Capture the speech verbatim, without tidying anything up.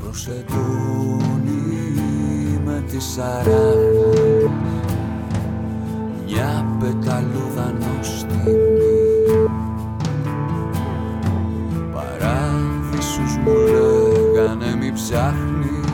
προσεντώνει με τη σαράγγι μια πεταλούδα νοστιμή. Παράδεισους μου λέγανε μη ψάχνεις